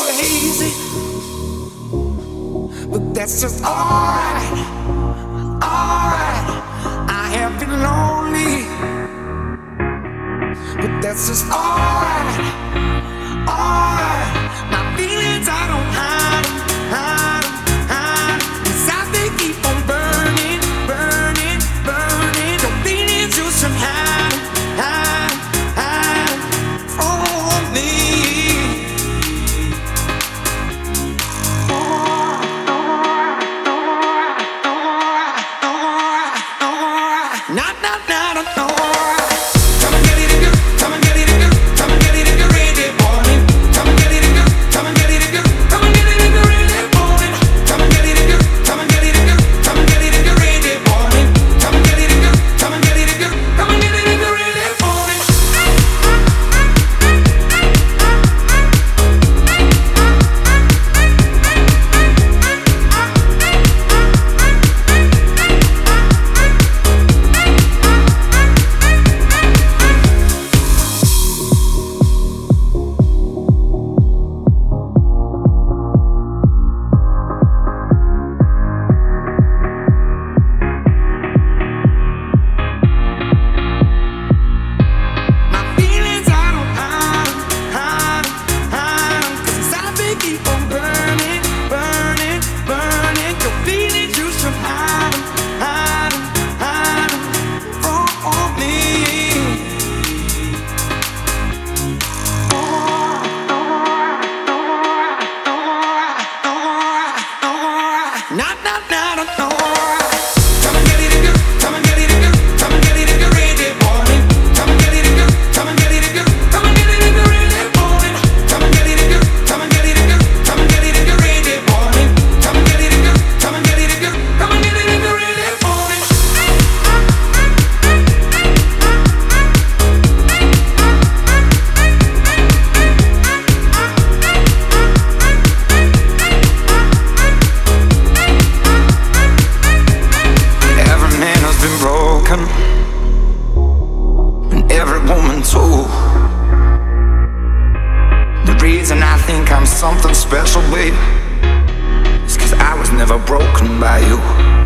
hazy, but that's just alright, alright. I have been lonely, but that's just alright, alright. My feelings I don't hide 'cause they keep on burning, burning, burning. Your feelings you should hide from me. Not, no. Come and get it if you, come and get it if you, come and get it if you're ready for it. Come and get it if you, come and get it if you, come and get it if you're ready for it. Come and get it if you, come and get it if you, come and get it if you're ready for it. Come and get it if you, come and get it if you, come and get it if you're ready for it. No. Come and get it if you, come and get it if you, come and get it if you're ready for it. Come and get it if you, come and get it if you, come and get it if you're ready for it. Come and get it if you, come and get it if you, come and get it if you're ready for it. Come and get it if you, come and get it if you, come and get it if you're ready for it. Broken, and every woman too. The reason I think I'm something special, babe, is 'cause I was never broken by you.